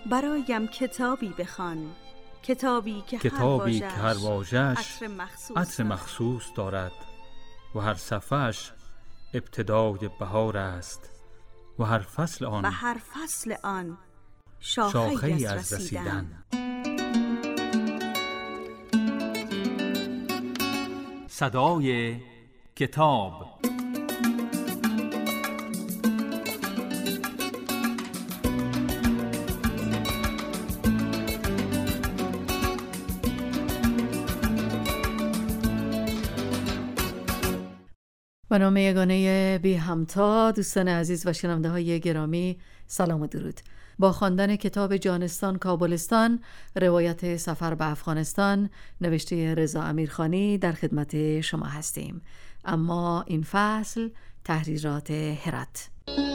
برایم کتابی بخوان، کتابی که هر واژه‌اش عطر مخصوص دارد و هر صفحه‌اش ابتدای بهار است و هر فصل آن شاخه‌ای از رسیدن. صدای کتاب. به نام یگانه بی همتا، دوستان عزیز و شنونده های گرامی، سلام و درود. با خواندن کتاب جانستان کابلستان، روایت سفر به افغانستان نوشته رضا امیرخانی در خدمت شما هستیم. اما این فصل تحریرات هرات.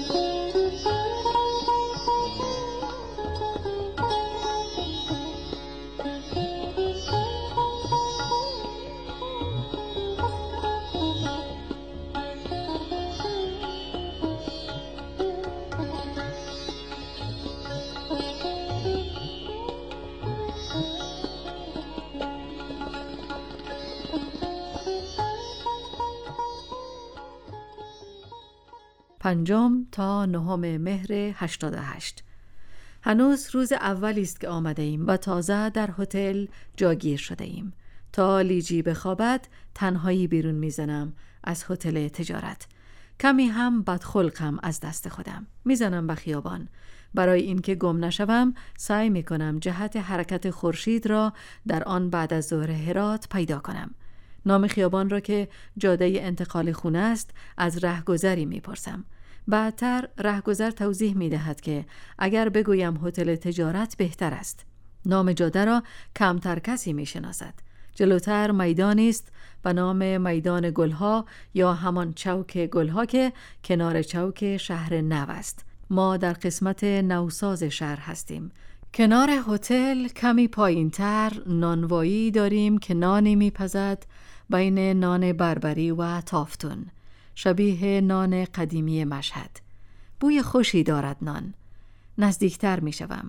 پنجم تا نهم مهر 88. هنوز روز اولی است که آمده ایم و تازه در هتل جاگیر شده ایم. تا لیجی بخوابد تنهایی بیرون میزنم از هتل تجارت. کمی هم بدخلقم از دست خودم. میزنم به خیابان. برای اینکه گم نشوم سعی میکنم جهت حرکت خورشید را در آن بعد از ظهر هرات پیدا کنم. نام خیابان را که جاده انتقال خونه است از رهگذری میپرسم. بعدتر رهگذر توضیح میدهد که اگر بگویم هتل تجارت بهتر است. نام جاده را کمتر کسی میشناسد. جلوتر میدانی است به نام میدان گلها یا همان چوک گلها که کنار چوک شهر نو است. ما در قسمت نوساز شهر هستیم. کنار هتل کمی پایینتر نانوایی داریم که نانی میپزد بین نان بربری و تافتون، شبیه نان قدیمی مشهد. بوی خوشی دارد نان. نزدیکتر می شوم.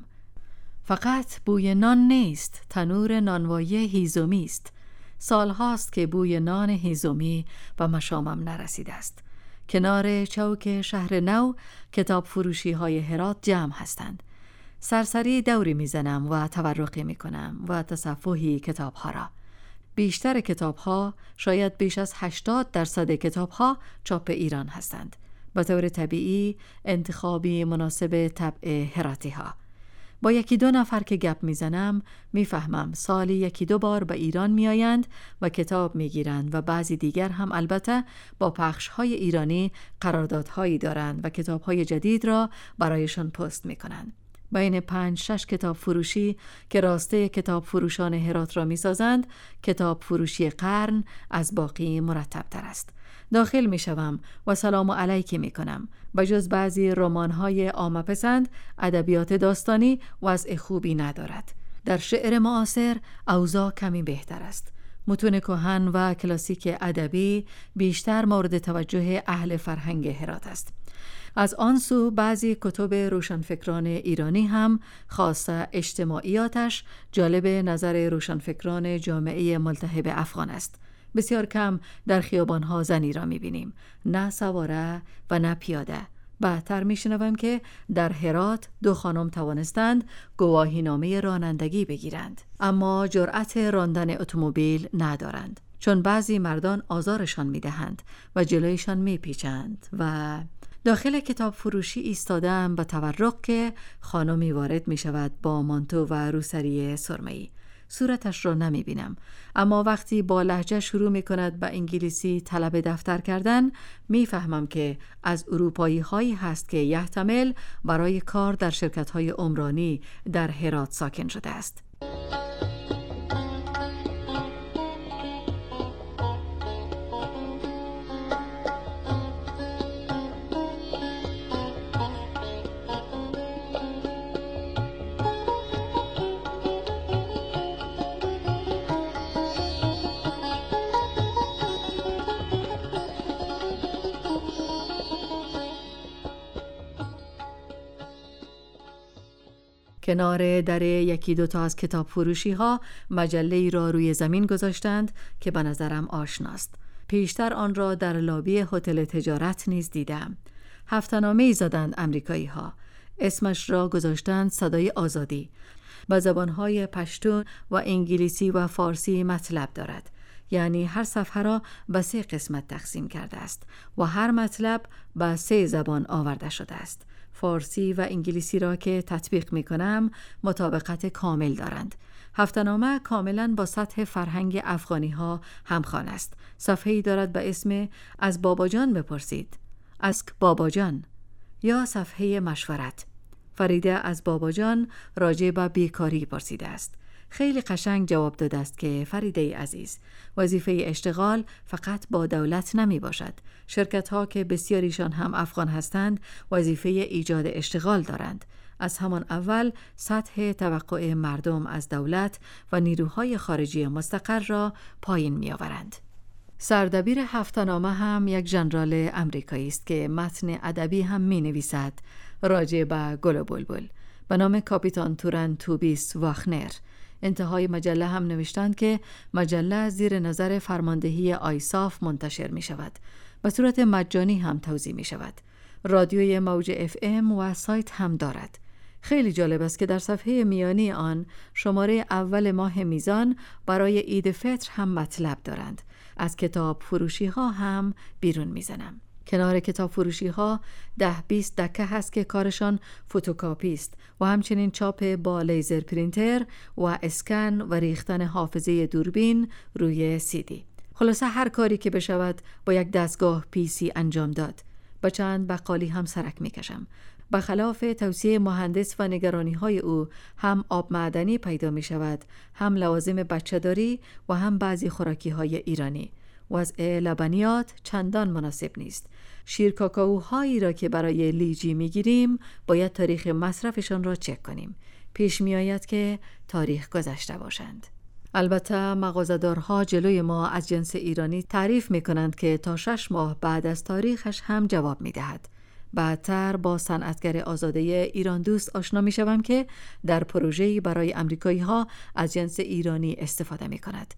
فقط بوی نان نیست، تنور نانوایی هیزومی است. سالهاست که بوی نان هیزومی به مشامم نرسیده است. کنار چوک شهر نو کتاب فروشی های هرات جمع هستند. سرسری دوری می زنم و تورقی می کنم و تصفحی کتاب ها را. بیشتر کتاب‌ها، شاید بیش از 80% کتاب‌ها چاپ ایران هستند. به طور طبیعی انتخابی مناسب طبع هراتی‌ها. با یکی دو نفر که گپ میزنم میفهمم سالی یکی دو بار به ایران میآیند و کتاب میگیرند و بعضی دیگر هم البته با پخش‌های ایرانی قراردادهایی دارند و کتاب‌های جدید را برایشان پست میکنند. بین 5-6 کتاب فروشی که راسته کتاب فروشان هرات را می سازند، کتاب فروشی قرن از باقی مرتب تر است. داخل می شوم و سلام علیکی می کنم. بجز بعضی رمان‌های عامه‌پسند، ادبیات داستانی وضع خوبی ندارد. در شعر معاصر اوضاع کمی بهتر است. متون کهن و کلاسیک ادبی بیشتر مورد توجه اهل فرهنگ هرات است. از آن سو بعضی کتب روشنفکران ایرانی هم خاصه اجتماعیاتش جالب نظر روشنفکران جامعه ملتهب افغان است. بسیار کم در خیابانها زنی را می‌بینیم، نه سواره و نه پیاده. بعدتر می‌شنوم که در هرات 2 خانم توانستند گواهینامه رانندگی بگیرند، اما جرأت راندن اتومبیل ندارند، چون بعضی مردان آزارشان می‌دهند و جلویشان می‌پیچند. و داخل کتاب فروشی ایستادم به تورق که خانمی وارد می شود با مانتو و روسری سرمه‌ای. صورتش را نمی بینم، اما وقتی با لهجه شروع می کند به انگلیسی طلب دفتر کردن می فهمم که از اروپایی هایی هست که یحتمل برای کار در شرکت های عمرانی در هرات ساکن شده است. کنار در یکی دوتا از کتاب فروشی ها مجله‌ای را روی زمین گذاشتند که به نظرم آشناست. پیشتر آن را در لابی هتل تجارت نیز دیدم. هفته‌نامه‌ای زدند امریکایی ها. اسمش را گذاشتند صدای آزادی. با زبانهای پشتون و انگلیسی و فارسی مطلب دارد. یعنی هر صفحه را به 3 قسمت تقسیم کرده است و هر مطلب به 3 زبان آورده شده است. فارسی و انگلیسی را که تطبیق می کنم مطابقت کامل دارند. هفته‌نامه کاملا با سطح فرهنگ افغانی ها همخوان است. صفحه‌ای دارد به اسم از باباجان بپرسید، از باباجان، یا صفحه مشورت. فریده از باباجان راجع به بیکاری پرسیده است. خیلی قشنگ جواب داده است که فریده عزیز، وظیفه اشتغال فقط با دولت نمی باشد. شرکت ها که بسیاریشان هم افغان هستند وظیفه ایجاد اشتغال دارند. از همان اول سطح توقع مردم از دولت و نیروهای خارجی مستقر را پایین می آورند. سردبیر هفته‌نامه هم یک ژنرال امریکایی است که متن ادبی هم می نویسد راجع به گل و بلبل به نام کاپیتان تورن توبیس واخنر. انتهای مجله هم نوشتند که مجله زیر نظر فرماندهی آیساف منتشر می شود. به صورت مجانی هم توزیع می شود. رادیوی موج FM و سایت هم دارد. خیلی جالب است که در صفحه میانی آن شماره اول ماه میزان برای عید فطر هم مطلب دارند. از کتاب فروشی ها هم بیرون میزنم. کنار کتاب فروشی ها 10-20 دکه هست که کارشان فتوکاپی است و همچنین چاپ با لیزر پرینتر و اسکن و ریختن حافظه دوربین روی CD. خلاصه هر کاری که بشود با یک دستگاه PC انجام داد. با چند بقالی هم سرک میکشم. بخلاف توصیه مهندس و نگرانی های او هم آب معدنی پیدا می شود، هم لوازم بچه‌داری و هم بعضی خوراکی های ایرانی. وضع لبنیات چندان مناسب نیست. شیر کاکائوهایی را که برای لیجی می گیریم باید تاریخ مصرفشان را چک کنیم. پیش می آید که تاریخ گذشته باشند. البته مغازه‌دارها جلوی ما از جنس ایرانی تعریف می کنند که تا 6 ماه بعد از تاریخش هم جواب می دهد. بعدتر با صنعتگر آزاده ایران دوست آشنا می شوم که در پروژه‌ای برای امریکایی ها از جنس ایرانی استفاده می کند.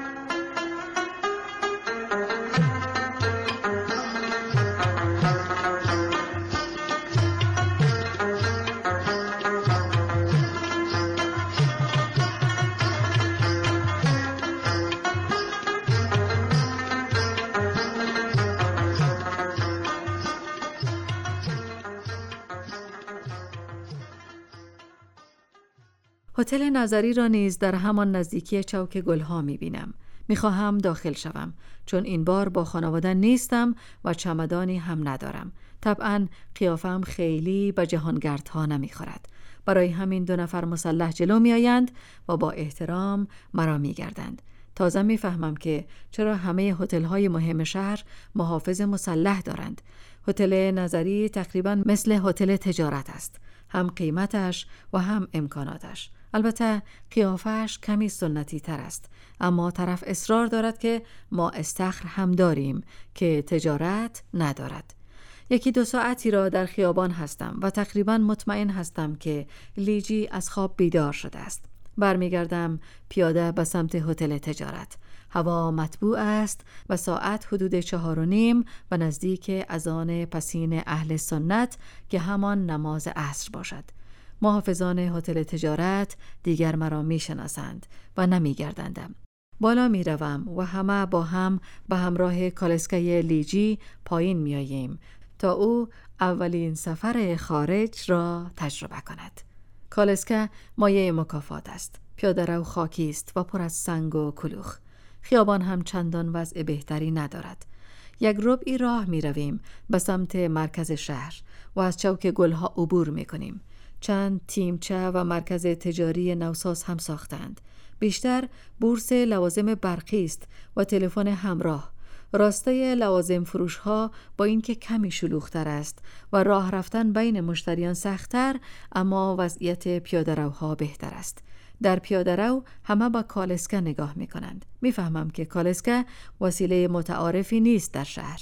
هتل نظری را نیز در همان نزدیکی چوک گلها می‌بینم. می‌خواهم داخل شوم چون این بار با خانواده نیستم و چمدانی هم ندارم. طبعاً قیافم خیلی به جهانگردها نمی‌خورد. برای همین 2 نفر مسلح جلو می‌آیند و با احترام مرا می‌گردند. تازه می‌فهمم که چرا همه هتل‌های مهم شهر محافظ مسلح دارند. هتل نظری تقریباً مثل هتل تجارت است. هم قیمتش و هم امکاناتش. البته قیافش کمی سنتی تر است، اما طرف اصرار دارد که ما استخر هم داریم که تجارت ندارد. 1-2 ساعتی را در خیابان هستم و تقریباً مطمئن هستم که لیجی از خواب بیدار شده است. برمیگردم پیاده به سمت هتل تجارت. هوا مطبوع است و ساعت حدود 4:30 و نزدیک اذان پسین اهل سنت که همان نماز عصر باشد. محافظان هتل تجارت دیگر مرا میشناسند و نمیگردندم. بالا میروم و همه با هم به همراه کالسکه لیجی پایین میاییم تا او اولین سفر خارج را تجربه کند. کالسکه مایه مکافات است. پیاده رو خاکی است و پر از سنگ و کلوخ. خیابان هم چندان وضع بهتری ندارد. 1 ربعی راه می رویم به سمت مرکز شهر و از چوک گلها عبور می کنیم. چند تیمچه و مرکز تجاری نوساز هم ساختند. بیشتر بورس لوازم برقی است و تلفن همراه. راسته لوازم فروش ها با اینکه کمی شلوغ‌تر است و راه رفتن بین مشتریان سخت‌تر، اما وضعیت پیاده‌روها بهتر است. در پیاده‌رو همه با کالسکه نگاه می‌کنند. می‌فهمم که کالسکه وسیله متعارفی نیست در شهر.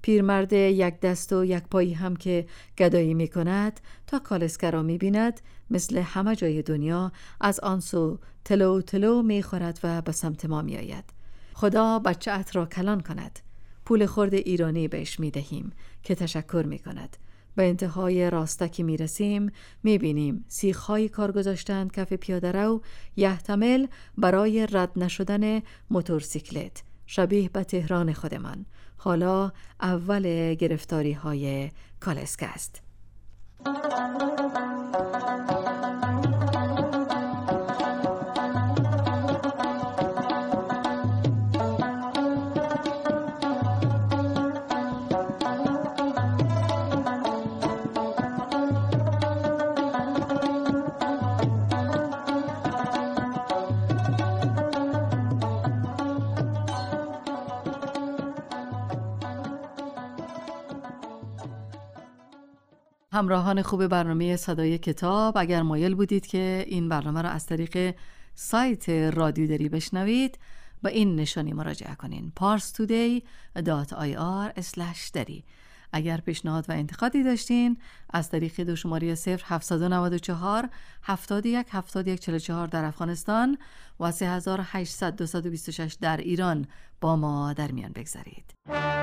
پیرمرد یک دست و یک پایی هم که گدایی می کند تا کالسکه را می بیند مثل همه جای دنیا از آن سو تلو تلو می خورد و به سمت ما می آید. خدا بچه ات را کلان کند. پول خرد ایرانی بهش می دهیم که تشکر می کند. به انتهای راستکی می رسیم، می بینیم سیخ‌های کار گذاشتند کف پیاده رو، یحتمل برای رد نشدن موتورسیکلت، شبیه به تهران خودمان. حالا اول گرفتاری های کالسکه است. همراهان خوب برنامه صدای کتاب، اگر مایل بودید که این برنامه را از طریق سایت رادیو دری بشنوید، به این نشانی مراجعه کنین: parstoday.ir/dari. اگر پیشنهاد و انتقادی داشتین از طریق دو شماره 0794 71 71 44 در افغانستان و 3800 226 در ایران با ما در میان بگذارید.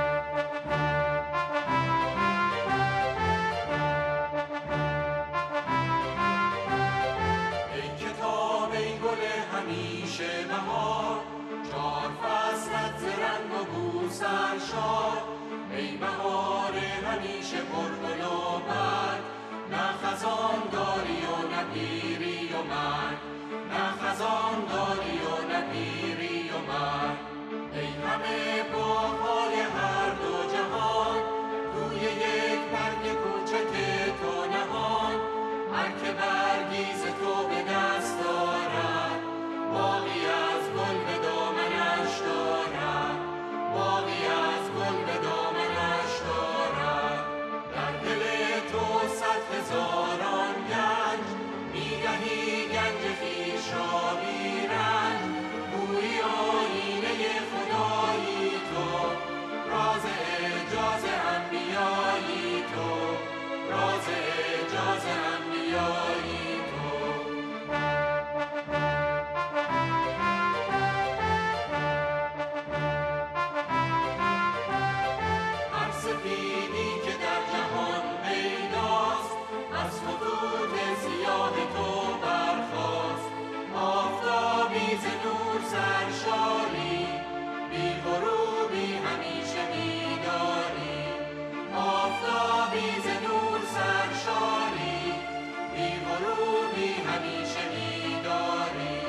ای بهار همیشه پرگل و برگ، نه خزان داری و نه پیری و مرگ، نه خزان داری و نه پیری و مرگ. ای همه باغ‌های هر دو جهان، روی یک برگ کوچک تو نهان. هر که برگی ز تو به دست دارد، باغی از گل به دامنش دارد، باغی از گل به دامنش دارد. در دل تو 100,000 گنج، می‌دهی گنج خویش را بی رنج. گویی آیینه خدایی تو، راز اعجاز انبیایی تو، راز اعجاز انبیایی تو. هر سپیدی که در جهان پیداست، از خطوط سیاه تو برخاست. آفتابی ز نور سرشاری، بی غروبی همیشه بیداری. آفتابی ز نور سرشاری، بی غروبی همیشه بیداری.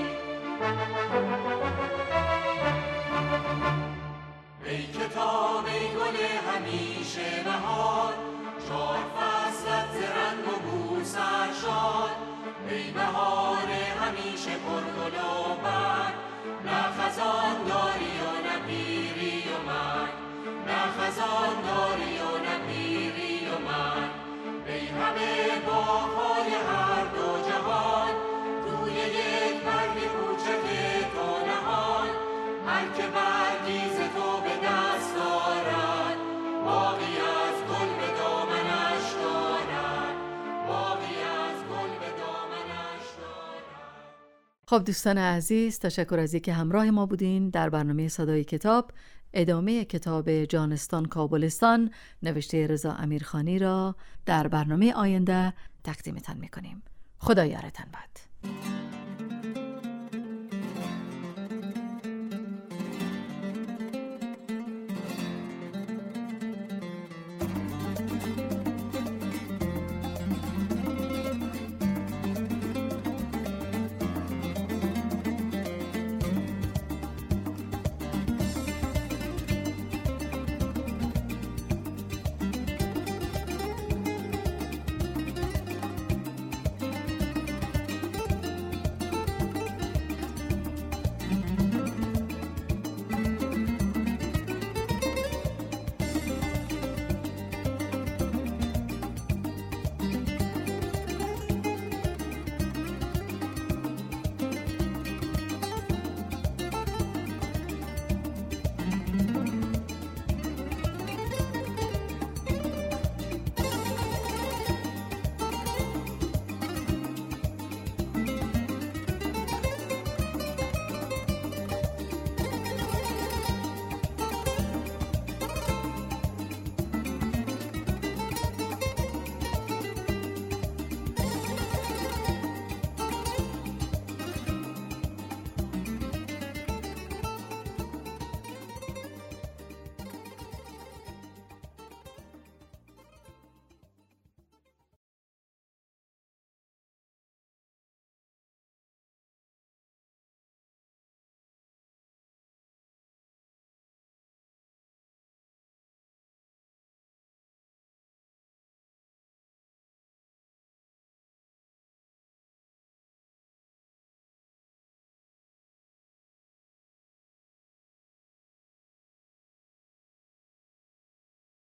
ای کتاب ای گل همیشه بهار، 4 فصلت ز رنگ و بو سرشار. ای بهار همیشه پرگل و برگ، نه خزان داری و نه پیری و مرگ، نه خزان داری و نه پیری و مرگ. ای همه باغ‌های هر دو جهان، روی یک برگ کوچک تو نهان. هر که برگی ز تو به دست دارد، باغی از گل به دامنش دارد، باغی از گل به دامنش دارد. خب دوستان عزیز، تشکر از اینکه همراه ما بودین در برنامه صدای کتاب. ادامه کتاب جانستان کابلستان نوشته رضا امیرخانی را در برنامه آینده تقدیمتان میکنیم. خدا یارتان باد.